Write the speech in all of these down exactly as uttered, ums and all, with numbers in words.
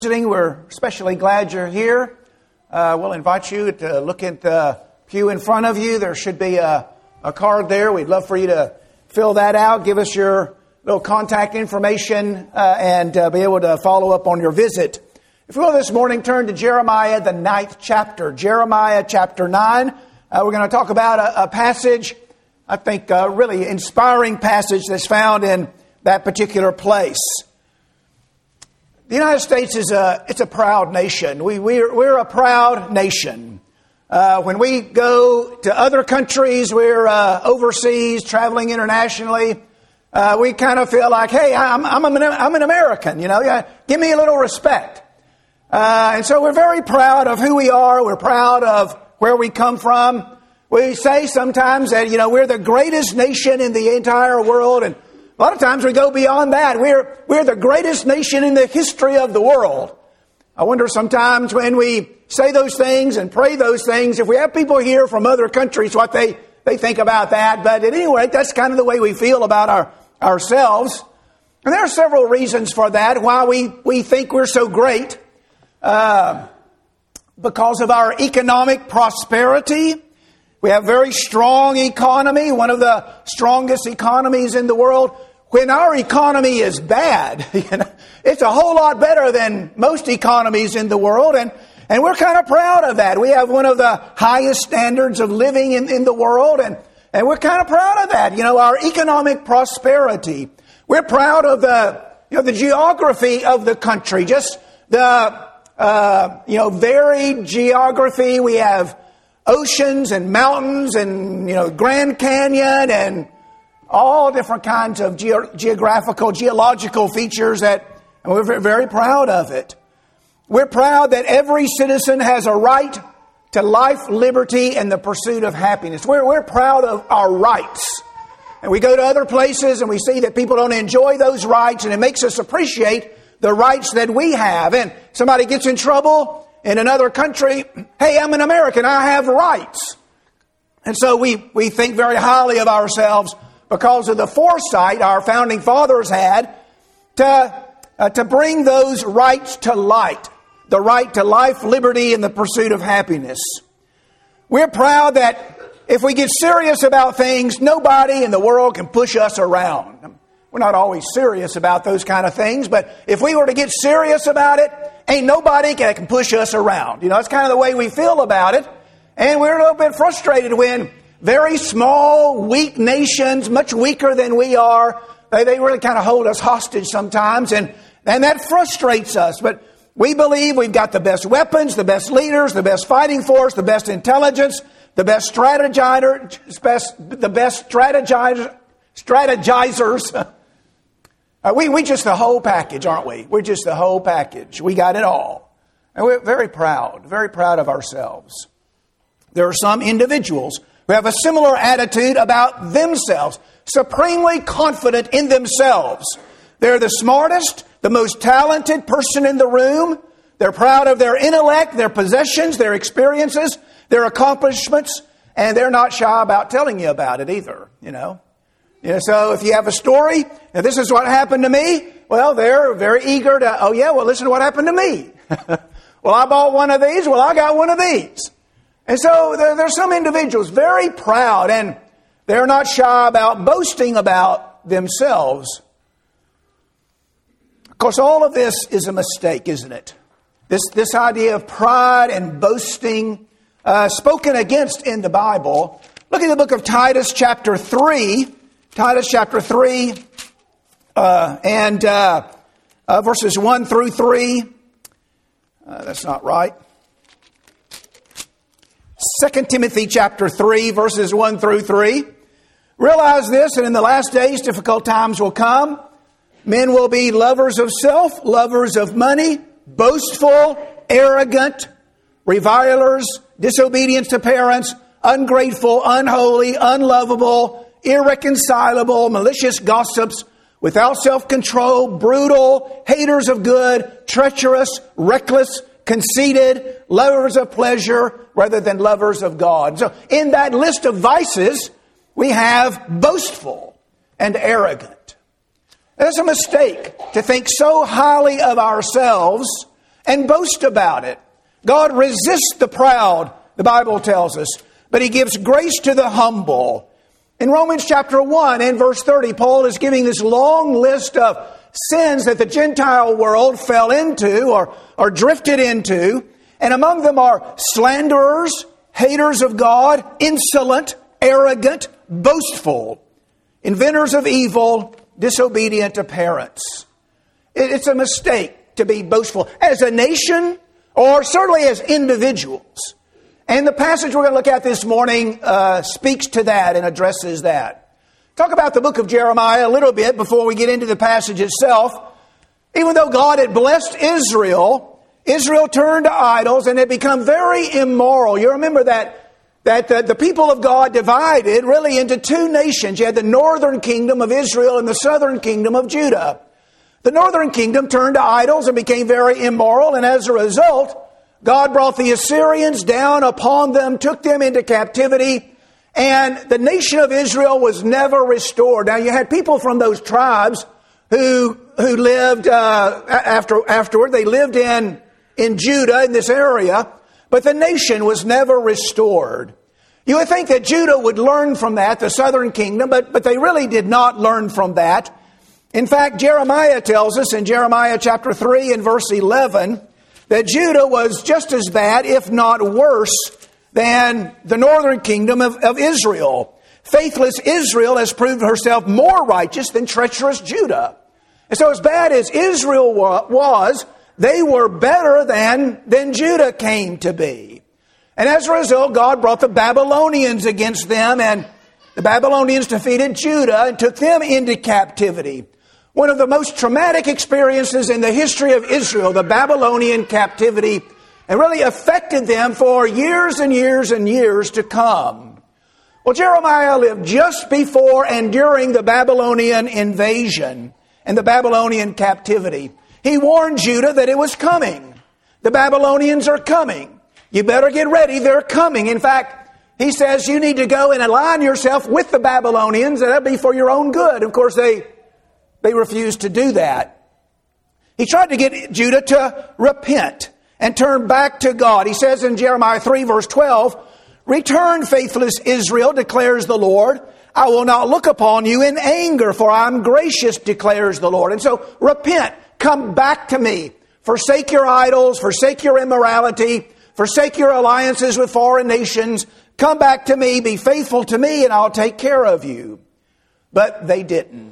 We're especially glad you're here. Uh, we'll invite you to look at the pew in front of you. There should be a, a card there. We'd love for you to fill that out. Give us your little contact information uh, and uh, be able to follow up on your visit. If you will this morning, turn to Jeremiah, the ninth chapter. Jeremiah chapter nine. Uh, we're going to talk about a, a passage, I think a really inspiring passage that's found in that particular place. The United States is a, it's a proud nation. We, we're, we're a proud nation. Uh, when we go to other countries, we're uh, overseas, traveling internationally, uh, we kind of feel like, hey, I'm, I'm, an, I'm an American, you know, yeah, give me a little respect. Uh, and so we're very proud of who we are. We're proud of where we come from. We say sometimes that, you know, we're the greatest nation in the entire world, and a lot of times we go beyond that. We're, we're the greatest nation in the history of the world. I wonder sometimes when we say those things and pray those things, if we have people here from other countries, what they, they think about that. But at any rate, that's kind of the way we feel about our, ourselves. And there are several reasons for that, why we, we think we're so great. Uh, because of our economic prosperity. We have a very strong economy, one of the strongest economies in the world. When our economy is bad, you know, it's a whole lot better than most economies in the world, and, and we're kind of proud of that. We have one of the highest standards of living in, in the world, and, and we're kind of proud of that. You know, our economic prosperity. We're proud of the, you know, the geography of the country, just the, uh, you know, varied geography. We have oceans and mountains and, you know, Grand Canyon and all different kinds of ge- geographical, geological features that, and we're very proud of it. We're proud that every citizen has a right to life, liberty, and the pursuit of happiness. We're, we're proud of our rights. And we go to other places and we see that people don't enjoy those rights, and it makes us appreciate the rights that we have. And somebody gets in trouble in another country, hey, I'm an American, I have rights. And so we, we think very highly of ourselves because of the foresight our founding fathers had to, uh, to bring those rights to light. The right to life, liberty, and the pursuit of happiness. We're proud that if we get serious about things, nobody in the world can push us around. We're not always serious about those kind of things, but if we were to get serious about it, ain't nobody that can push us around. You know, that's kind of the way we feel about it. And we're a little bit frustrated when very small, weak nations, much weaker than we are, they, they really kind of hold us hostage sometimes, and, and that frustrates us. But we believe we've got the best weapons, the best leaders, the best fighting force, the best intelligence, the best strategizer, best, the best strategizer, strategizers. Uh, we, we just the whole package, aren't we? We're just the whole package. We got it all. And we're very proud, very proud of ourselves. There are some individuals who have a similar attitude about themselves, supremely confident in themselves. They're the smartest, the most talented person in the room. They're proud of their intellect, their possessions, their experiences, their accomplishments, and they're not shy about telling you about it either, you know. You know, so if you have a story, now this is what happened to me, well, they're very eager to, oh yeah, well, listen to what happened to me. Well, I bought one of these, well, I got one of these. And so there, there's some individuals very proud, and they're not shy about boasting about themselves. Of course, all of this is a mistake, isn't it? This, this idea of pride and boasting, uh, spoken against in the Bible. Look at the book of Titus chapter three. Titus chapter three, uh, and uh, uh, verses one through three. Uh, that's not right. Second Timothy chapter three, verses one through three. Realize this, and in the last days, difficult times will come. Men will be lovers of self, lovers of money, boastful, arrogant, revilers, disobedient to parents, ungrateful, unholy, unlovable, irreconcilable, malicious gossips, without self-control, brutal, haters of good, treacherous, reckless, conceited, lovers of pleasure rather than lovers of God. So in that list of vices, we have boastful and arrogant. It's a mistake to think so highly of ourselves and boast about it. God resists the proud, the Bible tells us, but He gives grace to the humble. In Romans chapter one and verse thirty, Paul is giving this long list of sins that the Gentile world fell into or, or drifted into. And among them are slanderers, haters of God, insolent, arrogant, boastful, inventors of evil, disobedient to parents. It's a mistake to be boastful as a nation or certainly as individuals. And the passage we're going to look at this morning uh, speaks to that and addresses that. Talk about the book of Jeremiah a little bit before we get into the passage itself. Even though God had blessed Israel, Israel turned to idols and had become very immoral. You remember that, that the, the people of God divided really into two nations. You had the northern kingdom of Israel and the southern kingdom of Judah. The northern kingdom turned to idols and became very immoral, and as a result, God brought the Assyrians down upon them, took them into captivity, and the nation of Israel was never restored. Now, you had people from those tribes who who lived uh, after afterward. They lived in, in Judah, in this area, but the nation was never restored. You would think that Judah would learn from that, the southern kingdom, but, but they really did not learn from that. In fact, Jeremiah tells us in Jeremiah chapter three and verse eleven, that Judah was just as bad, if not worse, than the northern kingdom of, of Israel. Faithless Israel has proved herself more righteous than treacherous Judah. And so as bad as Israel was, they were better than, than Judah came to be. And as a result, God brought the Babylonians against them, and the Babylonians defeated Judah and took them into captivity. One of the most traumatic experiences in the history of Israel, the Babylonian captivity, and really affected them for years and years and years to come. Well, Jeremiah lived just before and during the Babylonian invasion and the Babylonian captivity. He warned Judah that it was coming. The Babylonians are coming. You better get ready. They're coming. In fact, he says you need to go and align yourself with the Babylonians, and that'll be for your own good. Of course, they They refused to do that. He tried to get Judah to repent and turn back to God. He says in Jeremiah three verse twelve, "Return, faithless Israel, declares the Lord. I will not look upon you in anger, for I am gracious, declares the Lord." And so repent, come back to me. Forsake your idols, forsake your immorality, forsake your alliances with foreign nations. Come back to me, be faithful to me, and I'll take care of you. But they didn't.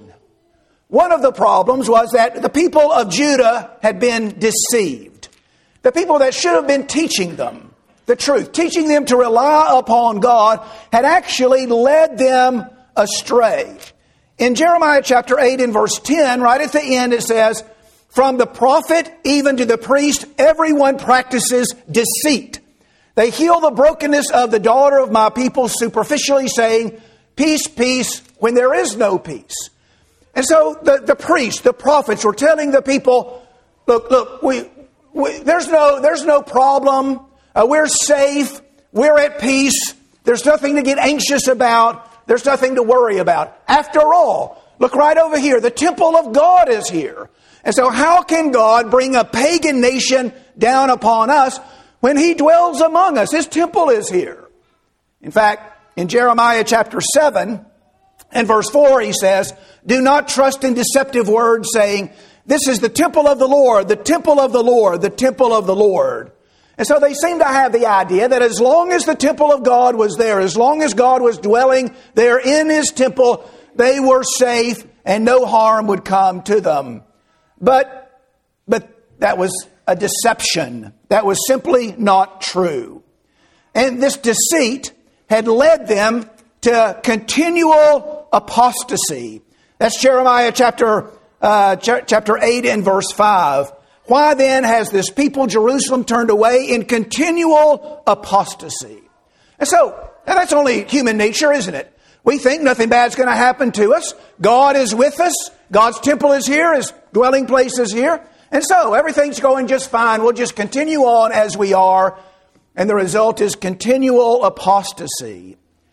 One of the problems was that the people of Judah had been deceived. The people that should have been teaching them the truth, teaching them to rely upon God, had actually led them astray. In Jeremiah chapter eight and verse ten, right at the end, it says, "From the prophet even to the priest, everyone practices deceit. They heal the brokenness of the daughter of my people superficially, saying, 'Peace, peace,' when there is no peace." And so the, the priests, the prophets were telling the people, look, look, we, we there's no there's no problem. Uh, we're safe. We're at peace. There's nothing to get anxious about. There's nothing to worry about. After all, look right over here. The temple of God is here. And so how can God bring a pagan nation down upon us when He dwells among us? His temple is here. In fact, in Jeremiah chapter seven and verse four, he says, "Do not trust in deceptive words, saying, 'This is the temple of the Lord, the temple of the Lord, the temple of the Lord.'" And so they seem to have the idea that as long as the temple of God was there, as long as God was dwelling there in His temple, they were safe and no harm would come to them. But, but that was a deception. That was simply not true. And this deceit had led them to continual apostasy. That's Jeremiah chapter uh, ch- chapter eight and verse five. "Why then has this people, Jerusalem, turned away in continual apostasy?" And so, and that's only human nature, isn't it? We think nothing bad's going to happen to us. God is with us. God's temple is here. His dwelling place is here. And so everything's going just fine. We'll just continue on as we are. And the result is continual apostasy.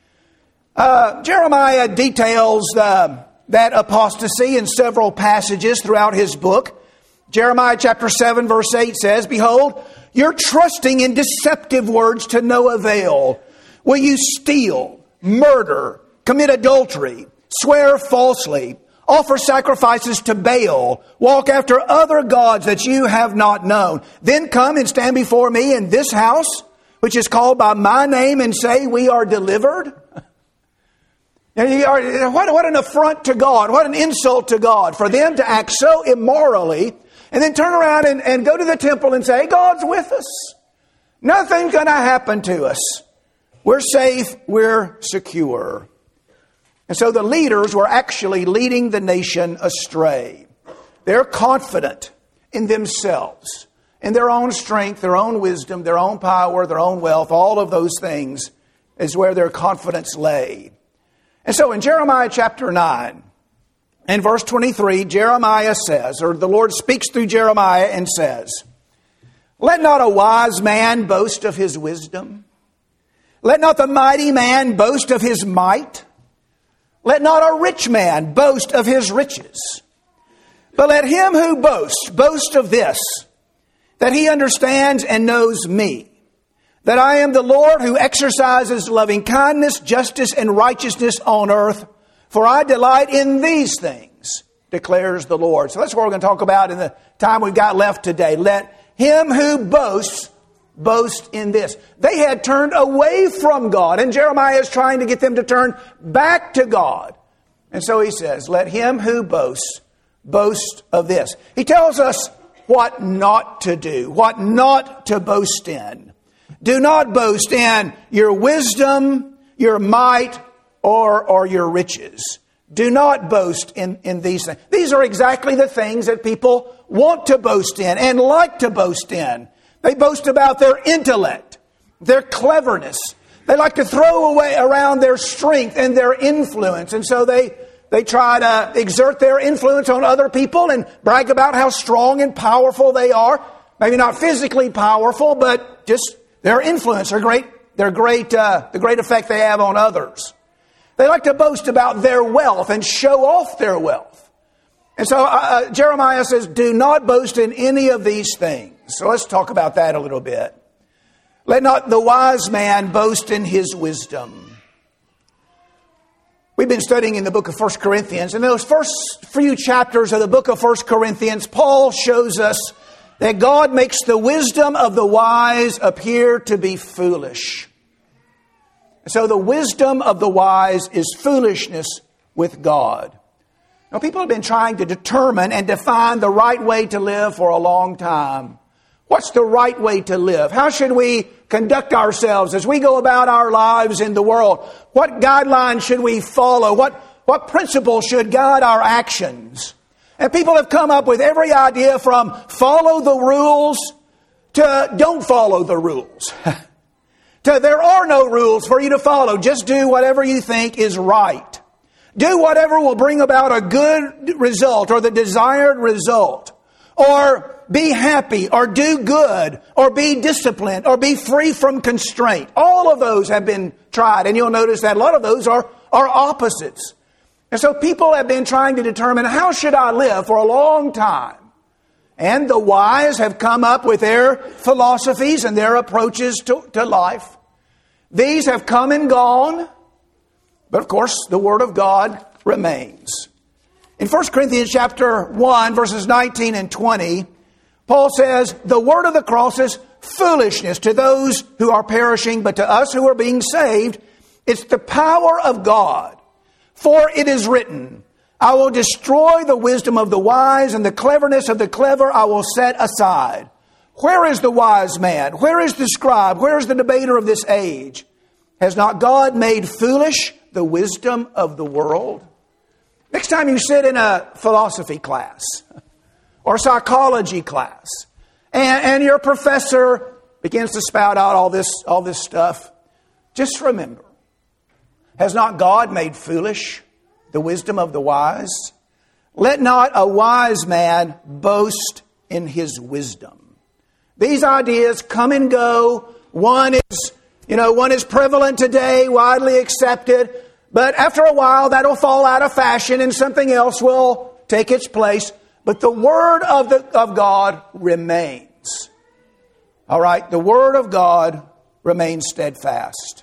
Uh, Jeremiah details uh, that apostasy in several passages throughout his book. Jeremiah chapter seven verse eight says, "Behold, you're trusting in deceptive words to no avail. Will you steal, murder, commit adultery, swear falsely, offer sacrifices to Baal, walk after other gods that you have not known, then come and stand before me in this house, which is called by my name, and say, we are delivered?" What, what an affront to God. What an insult to God for them to act so immorally and then turn around and, and go to the temple and say, God's with us. Nothing's going to happen to us. We're safe. We're secure. And so the leaders were actually leading the nation astray. They're confident in themselves, in their own strength, their own wisdom, their own power, their own wealth. All of those things is where their confidence lay. And so in Jeremiah chapter nine and verse twenty-three, Jeremiah says, or the Lord speaks through Jeremiah and says, "Let not a wise man boast of his wisdom. Let not the mighty man boast of his might. Let not a rich man boast of his riches. But let him who boasts boast of this, that he understands and knows me, that I am the Lord who exercises loving kindness, justice, and righteousness on earth. For I delight in these things, declares the Lord." So that's what we're going to talk about in the time we've got left today. Let him who boasts boast in this. They had turned away from God, and Jeremiah is trying to get them to turn back to God. And so he says, let him who boasts boast of this. He tells us what not to do, what not to boast in. Do not boast in your wisdom, your might, or, or your riches. Do not boast in, in these things. These are exactly the things that people want to boast in and like to boast in. They boast about their intellect, their cleverness. They like to throw away around their strength and their influence. And so they, they try to exert their influence on other people and brag about how strong and powerful they are. Maybe not physically powerful, but just their influence, their great, their great, uh, the great effect they have on others. They like to boast about their wealth and show off their wealth. And so uh, Jeremiah says, do not boast in any of these things. So let's talk about that a little bit. Let not the wise man boast in his wisdom. We've been studying in the book of First Corinthians. In those first few chapters of the book of First Corinthians, Paul shows us that God makes the wisdom of the wise appear to be foolish. So the wisdom of the wise is foolishness with God. Now, people have been trying to determine and define the right way to live for a long time. What's the right way to live? How should we conduct ourselves as we go about our lives in the world? What guidelines should we follow? What, what principles should guide our actions? And people have come up with every idea from follow the rules to don't follow the rules. to there are no rules for you to follow. Just do whatever you think is right. Do whatever will bring about a good result or the desired result. Or be happy, or do good, or be disciplined, or be free from constraint. All of those have been tried, and you'll notice that a lot of those are, are opposites. And so people have been trying to determine, how should I live for a long time? And the wise have come up with their philosophies and their approaches to, to life. These have come and gone, but of course the Word of God remains. In First Corinthians chapter one, verses nineteen and twenty, Paul says, the word of the cross is foolishness to those who are perishing, but to us who are being saved, it's the power of God. For it is written, I will destroy the wisdom of the wise, and the cleverness of the clever I will set aside. Where is the wise man? Where is the scribe? Where is the debater of this age? Has not God made foolish the wisdom of the world? Next time you sit in a philosophy class or psychology class, and, and your professor begins to spout out all this, all this stuff, just remember, has not God made foolish the wisdom of the wise? Let not a wise man boast in his wisdom. These ideas come and go. One is, you know, one is prevalent today, widely accepted. But after a while, that'll fall out of fashion and something else will take its place. But the Word of, the, of God remains. All right, the Word of God remains steadfast.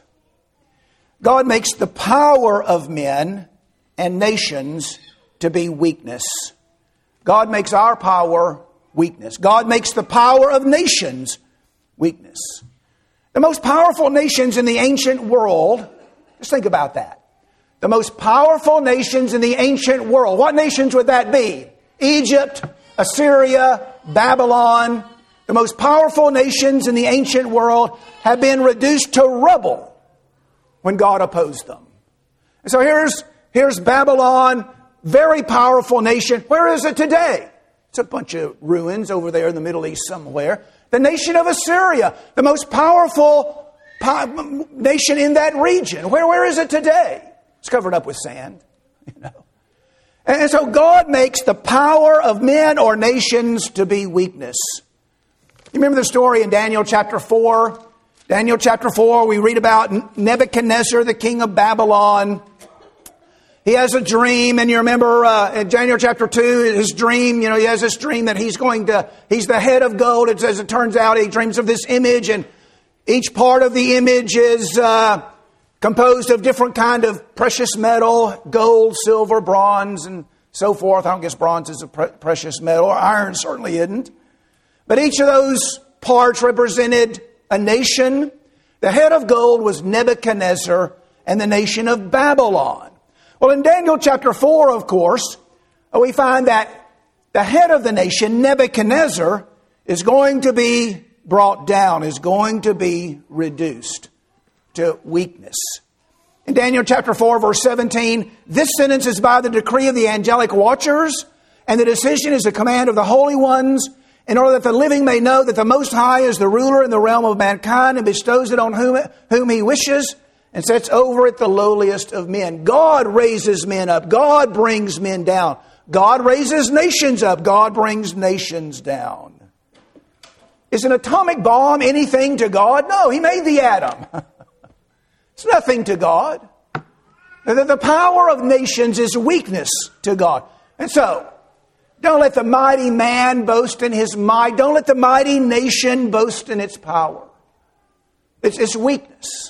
God makes the power of men and nations to be weakness. God makes our power weakness. God makes the power of nations weakness. The most powerful nations in the ancient world, just think about that. The most powerful nations in the ancient world. What nations would that be? Egypt, Assyria, Babylon. The most powerful nations in the ancient world have been reduced to rubble when God opposed them. And so here's, here's Babylon, very powerful nation. Where is it today? It's a bunch of ruins over there in the Middle East somewhere. The nation of Assyria, the most powerful po- nation in that region. Where, where is it today? It's covered up with sand, you know. And so God makes the power of men or nations to be weakness. You remember the story in Daniel chapter four? Daniel chapter four, we read about Nebuchadnezzar, the king of Babylon. He has a dream, and you remember uh, in Daniel chapter two, his dream, you know, he has this dream that he's going to, he's the head of gold. It, as it turns out, he dreams of this image, and each part of the image is uh, composed of different kind of precious metal, gold, silver, bronze, and so forth. I don't guess bronze is a pre- precious metal. Iron certainly isn't. But each of those parts represented a nation. The head of gold was Nebuchadnezzar and the nation of Babylon. Well, in Daniel chapter four, of course, we find that the head of the nation, Nebuchadnezzar, is going to be brought down, is going to be reduced to weakness. In Daniel chapter four, verse seventeen, this sentence is by the decree of the angelic watchers, and the decision is the command of the holy ones, in order that the living may know that the Most High is the ruler in the realm of mankind and bestows it on whom, whom He wishes, and sets over it the lowliest of men. God raises men up. God brings men down. God raises nations up. God brings nations down. Is an atomic bomb anything to God? No, He made the atom. It's nothing to God. The, the power of nations is weakness to God. And so, don't let the mighty man boast in his might. Don't let the mighty nation boast in its power. It's, it's weakness.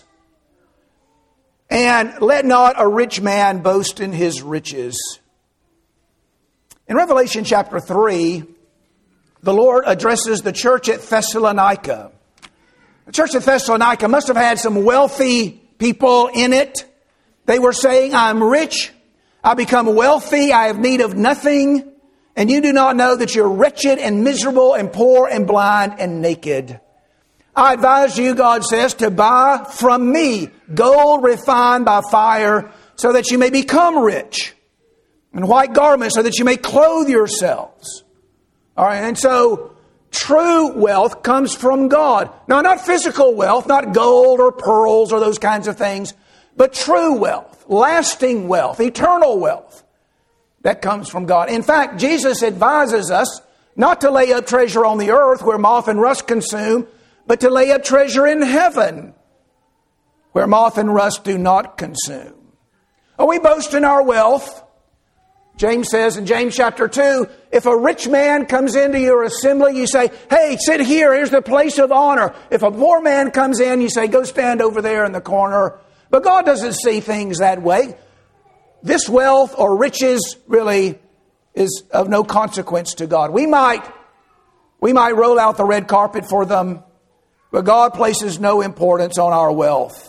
And let not a rich man boast in his riches. In Revelation chapter three, the Lord addresses the church at Thessalonica. The church at Thessalonica must have had some wealthy people in it. They were saying, I'm rich, I become wealthy, I have need of nothing, and you do not know that you're wretched and miserable and poor and blind and naked. I advise you, God says, to buy from me gold refined by fire so that you may become rich, and white garments so that you may clothe yourselves. All right, and so true wealth comes from God. Now, not physical wealth, not gold or pearls or those kinds of things, but true wealth, lasting wealth, eternal wealth that comes from God. In fact, Jesus advises us not to lay up treasure on the earth where moth and rust consume, but to lay up treasure in heaven where moth and rust do not consume. Oh, we boast in our wealth. James says in James chapter two, if a rich man comes into your assembly, you say, hey, sit here, here's the place of honor. If a poor man comes in, you say, go stand over there in the corner. But God doesn't see things that way. This wealth or riches really is of no consequence to God. We might, we might roll out the red carpet for them, but God places no importance on our wealth.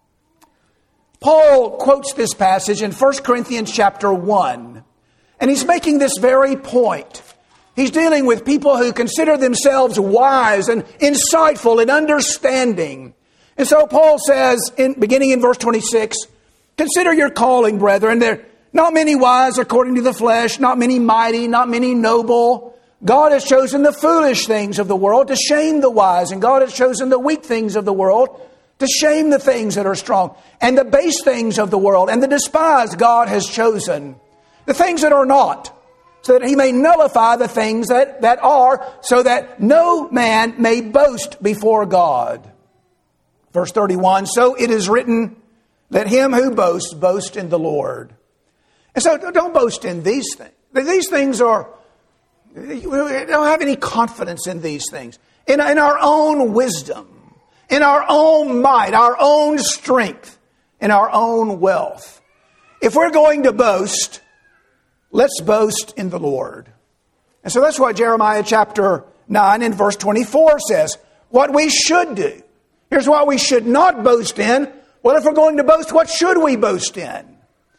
Paul quotes this passage in First Corinthians chapter one. And he's making this very point. He's dealing with people who consider themselves wise and insightful and understanding. And so Paul says, in, beginning in verse twenty-six, consider your calling, brethren. There are not many wise according to the flesh, not many mighty, not many noble. God has chosen the foolish things of the world to shame the wise, and God has chosen the weak things of the world to shame the things that are strong. And the base things of the world and the despised God has chosen. The things that are not, so that He may nullify the things that, that are, so that no man may boast before God. Verse thirty-one, so it is written, let him who boasts boast in the Lord. And so don't boast in these things. These things are, We don't have any confidence in these things. In, in our own wisdom, in our own might, our own strength, in our own wealth. If we're going to boast, let's boast in the Lord. And so that's what Jeremiah chapter nine and verse twenty-four says. What we should do. Here's what we should not boast in. Well, if we're going to boast, what should we boast in?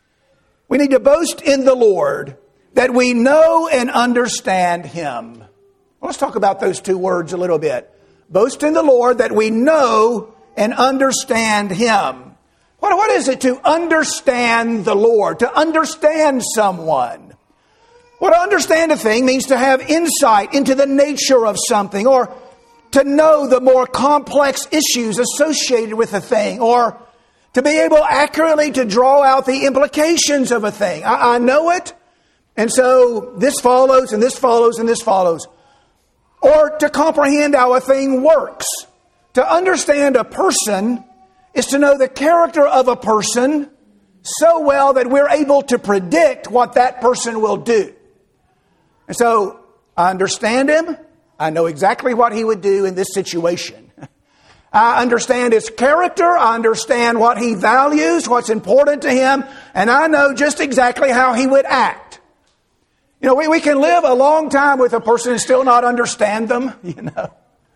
We need to boast in the Lord, that we know and understand Him. Well, let's talk about those two words a little bit. Boast in the Lord, that we know and understand Him. What, what is it to understand the Lord? To understand someone. Well, to understand a thing means to have insight into the nature of something, or to know the more complex issues associated with a thing, or to be able accurately to draw out the implications of a thing. I, I know it, and so this follows, and this follows, and this follows. Or to comprehend how a thing works. To understand a person is to know the character of a person so well that we're able to predict what that person will do. And so, I understand him. I know exactly what he would do in this situation. I understand his character. I understand what he values, what's important to him. And I know just exactly how he would act. You know, we, we can live a long time with a person and still not understand them, you know.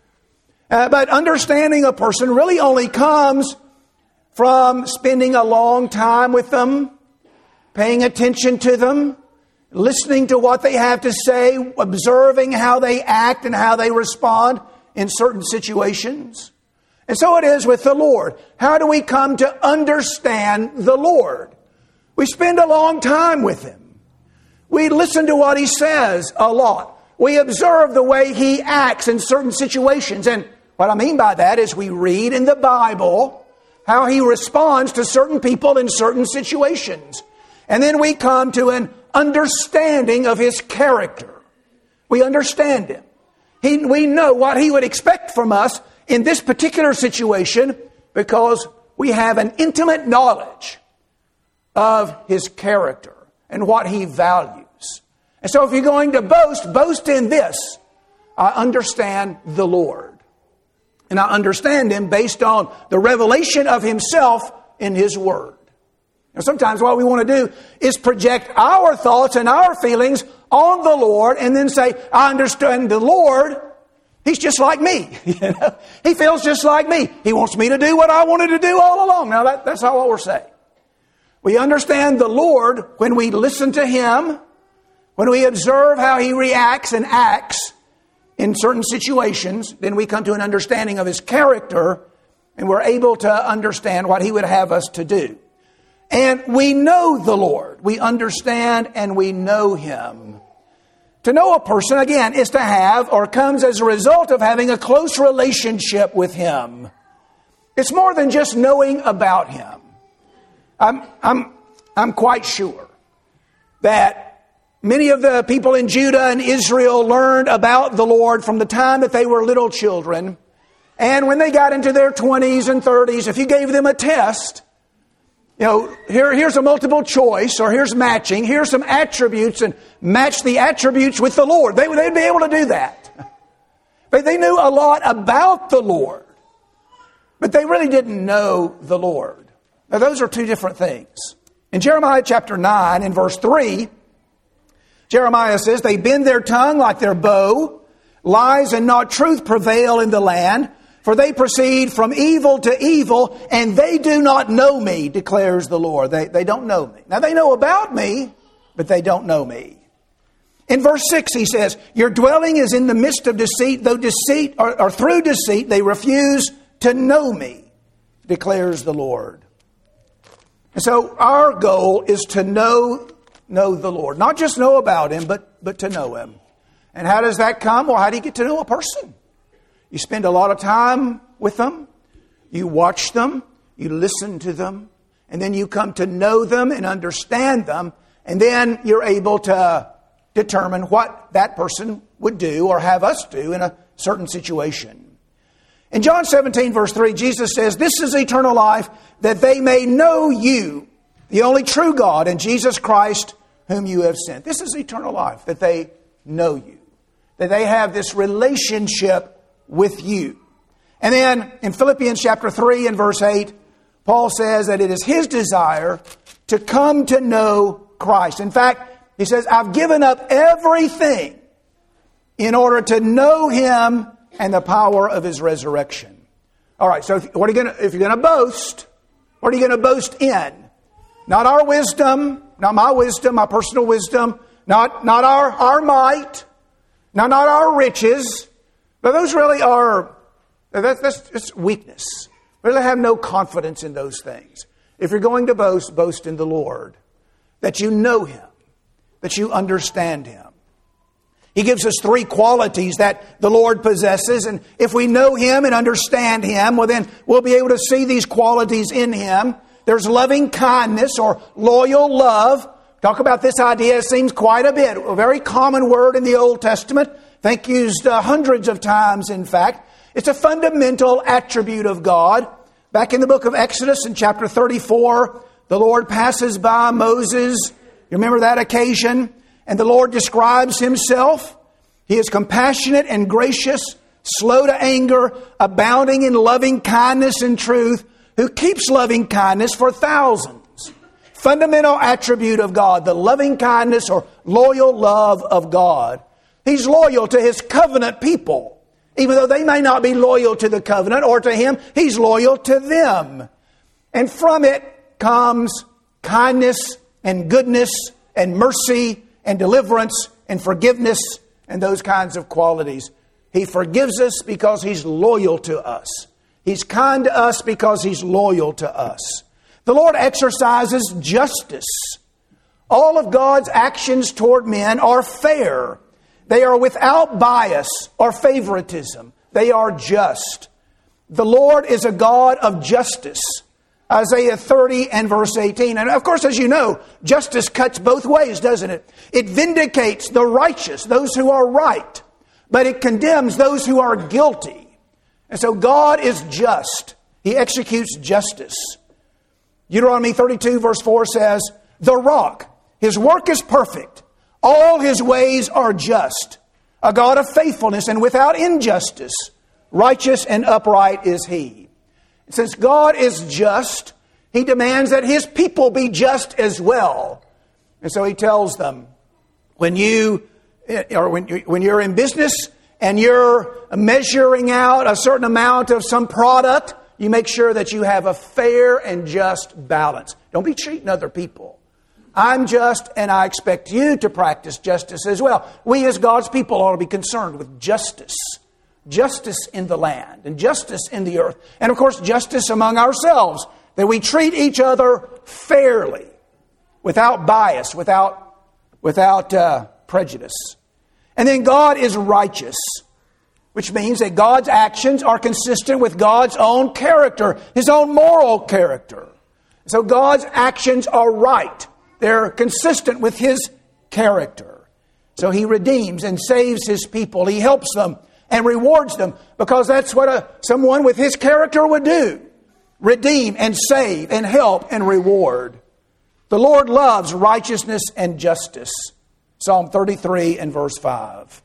Uh, but understanding a person really only comes from spending a long time with them, paying attention to them, listening to what they have to say, observing how they act and how they respond in certain situations. And so it is with the Lord. How do we come to understand the Lord? We spend a long time with Him. We listen to what He says a lot. We observe the way He acts in certain situations. And what I mean by that is we read in the Bible how He responds to certain people in certain situations. And then we come to an understanding of His character. We understand Him. He, we know what He would expect from us in this particular situation because we have an intimate knowledge of His character and what He values. And so if you're going to boast, boast in this. I understand the Lord. And I understand Him based on the revelation of Himself in His Word. Now, sometimes what we want to do is project our thoughts and our feelings on the Lord and then say, I understand the Lord. He's just like me. You know? He feels just like me. He wants me to do what I wanted to do all along. Now, that, that's not what we're saying. We understand the Lord when we listen to Him, when we observe how He reacts and acts in certain situations. Then we come to an understanding of His character, and we're able to understand what He would have us to do. And we know the Lord. We understand and we know Him. To know a person, again, is to have or comes as a result of having a close relationship with Him. It's more than just knowing about Him. I'm, I'm, I'm quite sure that many of the people in Judah and Israel learned about the Lord from the time that they were little children. And when they got into their twenties and thirties, if you gave them a test, you know, here, here's a multiple choice, or here's matching, here's some attributes, and match the attributes with the Lord. They, they'd be able to do that. But they knew a lot about the Lord. But they really didn't know the Lord. Now, those are two different things. In Jeremiah chapter nine, in verse three, Jeremiah says, they bend their tongue like their bow. Lies and not truth prevail in the land. For they proceed from evil to evil, and they do not know me, declares the Lord. They, they don't know me. Now, they know about me, but they don't know me. In verse six, he says, your dwelling is in the midst of deceit, though deceit, or, or through deceit, they refuse to know me, declares the Lord. And so our goal is to know, know the Lord. Not just know about Him, but, but to know Him. And how does that come? Well, how do you get to know a person? You spend a lot of time with them. You watch them. You listen to them. And then you come to know them and understand them. And then you're able to determine what that person would do or have us do in a certain situation. In John seventeen, verse three, Jesus says, this is eternal life, that they may know you, the only true God, and Jesus Christ, whom you have sent. This is eternal life, that they know you. that they have this relationship with you. And then in Philippians chapter three and verse eight, Paul says that it is his desire to come to know Christ. In fact, he says, I've given up everything in order to know Him and the power of His resurrection. All right, so if, what are you gonna, if you're going to boast, what are you going to boast in? Not our wisdom, not my wisdom, my personal wisdom, not, not our, our might, not, not our riches, but those really are, that, that's just weakness. We really have no confidence in those things. If you're going to boast, boast in the Lord, that you know Him, that you understand Him. He gives us three qualities that the Lord possesses, and if we know Him and understand Him, well then we'll be able to see these qualities in Him. There's loving kindness or loyal love. Talk about this idea, it seems quite a bit. A very common word in the Old Testament. I think used uh, hundreds of times, in fact. It's a fundamental attribute of God. Back in the book of Exodus in chapter thirty-four, the Lord passes by Moses. You remember that occasion? And the Lord describes Himself. He is compassionate and gracious, slow to anger, abounding in loving kindness and truth, who keeps loving kindness for thousands. Fundamental attribute of God, the loving kindness or loyal love of God. He's loyal to His covenant people. Even though they may not be loyal to the covenant or to Him, He's loyal to them. And from it comes kindness and goodness and mercy and deliverance and forgiveness and those kinds of qualities. He forgives us because He's loyal to us. He's kind to us because He's loyal to us. The Lord exercises justice. All of God's actions toward men are fair. They are without bias or favoritism. They are just. The Lord is a God of justice. Isaiah thirty and verse eighteen. And of course, as you know, justice cuts both ways, doesn't it? It vindicates the righteous, those who are right, but it condemns those who are guilty. And so God is just. He executes justice. Deuteronomy thirty-two verse four says, the rock, His work is perfect. All His ways are just. A God of faithfulness and without injustice. Righteous and upright is He. Since God is just, He demands that His people be just as well. And so He tells them, when you, or when, when you're in business and you're measuring out a certain amount of some product, you make sure that you have a fair and just balance. Don't be cheating other people. I'm just, and I expect you to practice justice as well. We as God's people ought to be concerned with justice. Justice in the land and justice in the earth. And of course, justice among ourselves. That we treat each other fairly, without bias, without, without uh, prejudice. And then God is righteous, which means that God's actions are consistent with God's own character, His own moral character. So God's actions are right. They're consistent with His character. So He redeems and saves His people. He helps them and rewards them, because that's what a, someone with His character would do. Redeem and save and help and reward. The Lord loves righteousness and justice. Psalm thirty-three and verse five.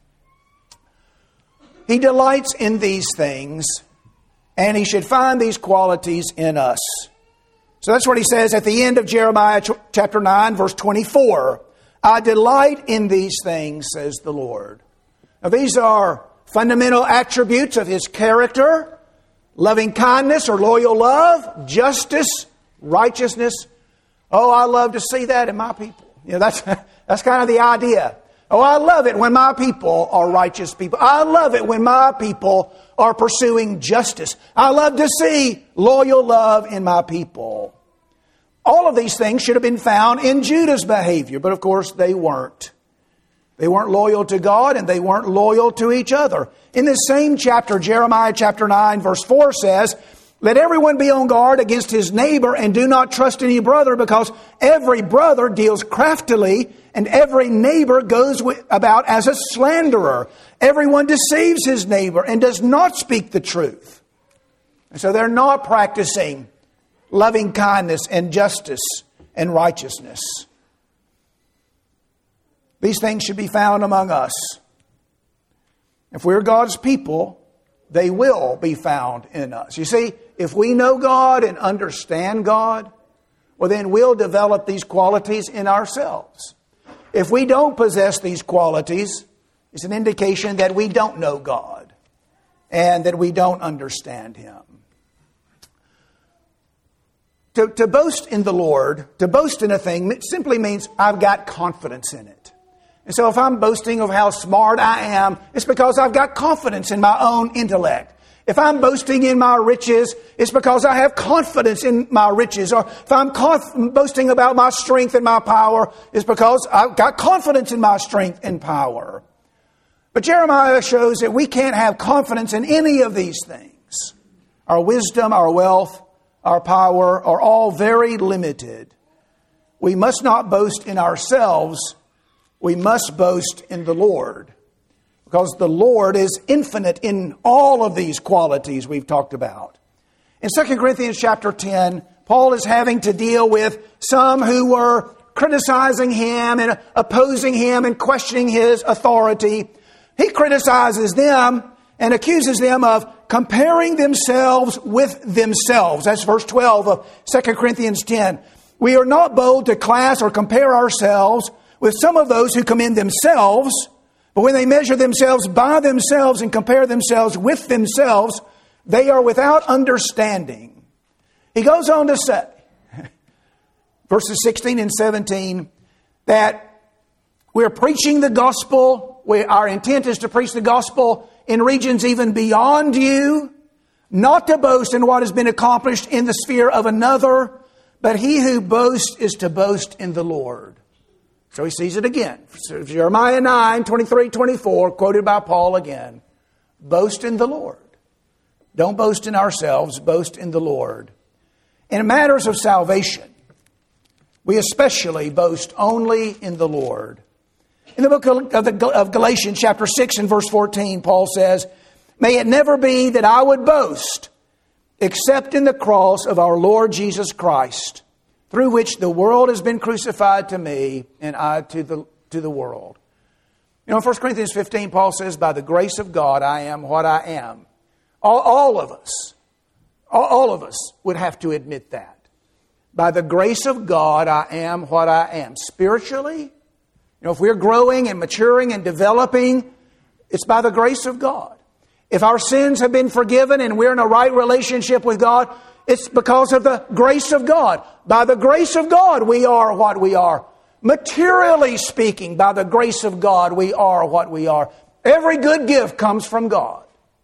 He delights in these things, and He should find these qualities in us. So that's what He says at the end of Jeremiah chapter nine, verse twenty-four. I delight in these things, says the Lord. Now these are fundamental attributes of His character: loving kindness or loyal love, justice, righteousness. Oh, I love to see that in my people. You know, that's, that's kind of the idea. Oh, I love it when my people are righteous people. I love it when my people are pursuing justice. I love to see loyal love in my people. All of these things should have been found in Judah's behavior, but of course they weren't. They weren't loyal to God, and they weren't loyal to each other. In this same chapter, Jeremiah chapter nine, verse four says, let everyone be on guard against his neighbor, and do not trust any brother, because every brother deals craftily, and every neighbor goes about as a slanderer. Everyone deceives his neighbor and does not speak the truth. And so they're not practicing loving kindness and justice and righteousness. These things should be found among us. If we're God's people, they will be found in us. You see, if we know God and understand God, well, then we'll develop these qualities in ourselves. If we don't possess these qualities, it's an indication that we don't know God and that we don't understand Him. To, to boast in the Lord, to boast in a thing, simply means I've got confidence in it. And so if I'm boasting of how smart I am, it's because I've got confidence in my own intellect. If I'm boasting in my riches, it's because I have confidence in my riches. Or if I'm conf- boasting about my strength and my power, it's because I've got confidence in my strength and power. But Jeremiah shows that we can't have confidence in any of these things. Our wisdom, our wealth, our power are all very limited. We must not boast in ourselves. We must boast in the Lord. Because the Lord is infinite in all of these qualities we've talked about. In Second Corinthians chapter ten, Paul is having to deal with some who were criticizing him and opposing him and questioning his authority. He criticizes them and accuses them of comparing themselves with themselves. That's verse twelve of Second Corinthians ten. We are not bold to class or compare ourselves with some of those who commend themselves, but when they measure themselves by themselves and compare themselves with themselves, they are without understanding. He goes on to say, verses sixteen and seventeen, that we're preaching the gospel. We, our intent is to preach the gospel in regions even beyond you, not to boast in what has been accomplished in the sphere of another, but he who boasts is to boast in the Lord. So he sees it again. So Jeremiah nine, twenty-three, twenty-four, quoted by Paul again. Boast in the Lord. Don't boast in ourselves, boast in the Lord. In matters of salvation, we especially boast only in the Lord. In the book of, the, of Galatians chapter six and verse fourteen, Paul says, may it never be that I would boast except in the cross of our Lord Jesus Christ, through which the world has been crucified to me and I to the, to the world. You know, in First Corinthians fifteen, Paul says, by the grace of God, I am what I am. All, all of us, all, all of us would have to admit that. By the grace of God, I am what I am. Spiritually, you know, if we're growing and maturing and developing, it's by the grace of God. If our sins have been forgiven and we're in a right relationship with God, it's because of the grace of God. By the grace of God, we are what we are. Materially speaking, by the grace of God, we are what we are. Every good gift comes from God.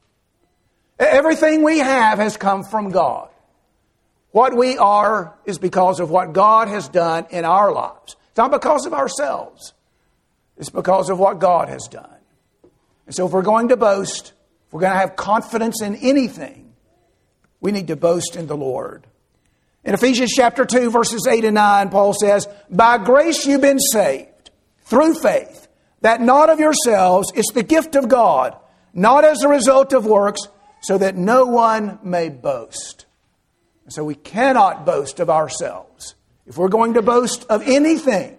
Everything we have has come from God. What we are is because of what God has done in our lives. It's not because of ourselves. It's because of what God has done. And so if we're going to boast, if we're going to have confidence in anything, we need to boast in the Lord. In Ephesians chapter two, verses eight and nine, Paul says, by grace you've been saved through faith, that not of yourselves, it's the gift of God, not as a result of works, so that no one may boast. And so we cannot boast of ourselves. If we're going to boast of anything,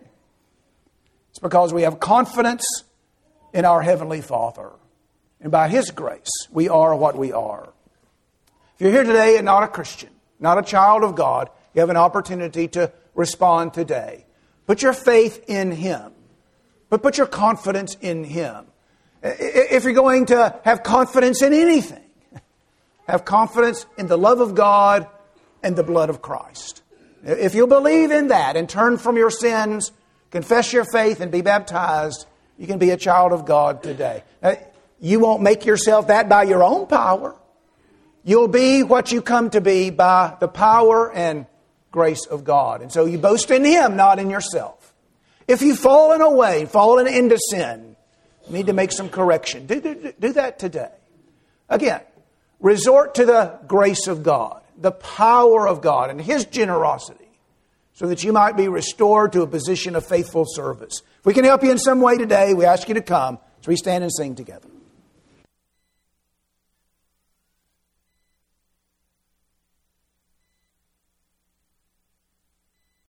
it's because we have confidence in our Heavenly Father. And by His grace, we are what we are. If you're here today and not a Christian, not a child of God, you have an opportunity to respond today. Put your faith in Him. But put your confidence in Him. If you're going to have confidence in anything, have confidence in the love of God and the blood of Christ. If you'll believe in that and turn from your sins, confess your faith and be baptized, you can be a child of God today. Now, you won't make yourself that by your own power. You'll be what you come to be by the power and grace of God. And so you boast in Him, not in yourself. If you've fallen away, fallen into sin, you need to make some correction. Do, do, do that today. Again, resort to the grace of God, the power of God, and His generosity, so that you might be restored to a position of faithful service. If we can help you in some way today, we ask you to come as we stand and sing together.